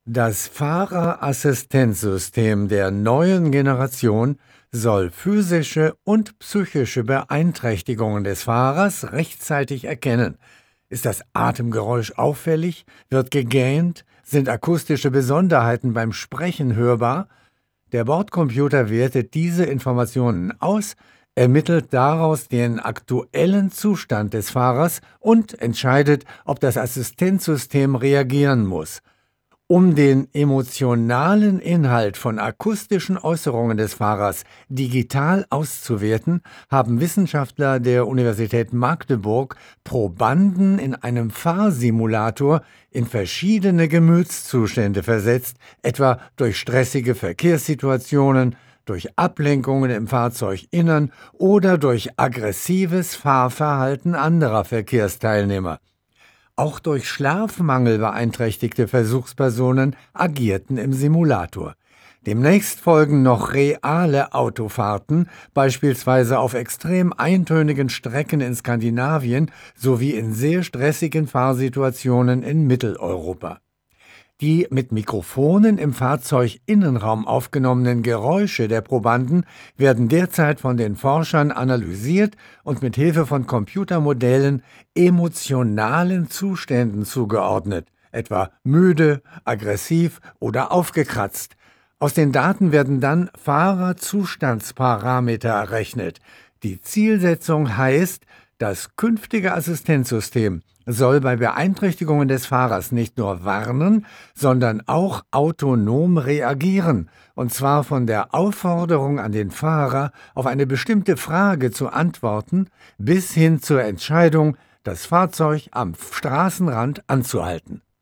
Das Fahrerassistenzsystem der neuen Generation soll physische und psychische Beeinträchtigungen des Fahrers rechtzeitig erkennen. Ist das Atemgeräusch auffällig? Wird gegähnt? Sind akustische Besonderheiten beim Sprechen hörbar? Der Bordcomputer wertet diese Informationen aus, ermittelt daraus den aktuellen Zustand des Fahrers und entscheidet, ob das Assistenzsystem reagieren muss. Um den emotionalen Inhalt von akustischen Äußerungen des Fahrers digital auszuwerten, haben Wissenschaftler der Universität Magdeburg Probanden in einem Fahrsimulator in verschiedene Gemütszustände versetzt, etwa durch stressige Verkehrssituationen, durch Ablenkungen im Fahrzeuginnern oder durch aggressives Fahrverhalten anderer Verkehrsteilnehmer. Auch durch Schlafmangel beeinträchtigte Versuchspersonen agierten im Simulator. Demnächst folgen noch reale Autofahrten, beispielsweise auf extrem eintönigen Strecken in Skandinavien sowie in sehr stressigen Fahrsituationen in Mitteleuropa. Die mit Mikrofonen im Fahrzeuginnenraum aufgenommenen Geräusche der Probanden werden derzeit von den Forschern analysiert und mit Hilfe von Computermodellen emotionalen Zuständen zugeordnet, etwa müde, aggressiv oder aufgekratzt. Aus den Daten werden dann Fahrerzustandsparameter errechnet. Die Zielsetzung heißt, das künftige Assistenzsystem soll bei Beeinträchtigungen des Fahrers nicht nur warnen, sondern auch autonom reagieren, und zwar von der Aufforderung an den Fahrer, auf eine bestimmte Frage zu antworten, bis hin zur Entscheidung, das Fahrzeug am Straßenrand anzuhalten.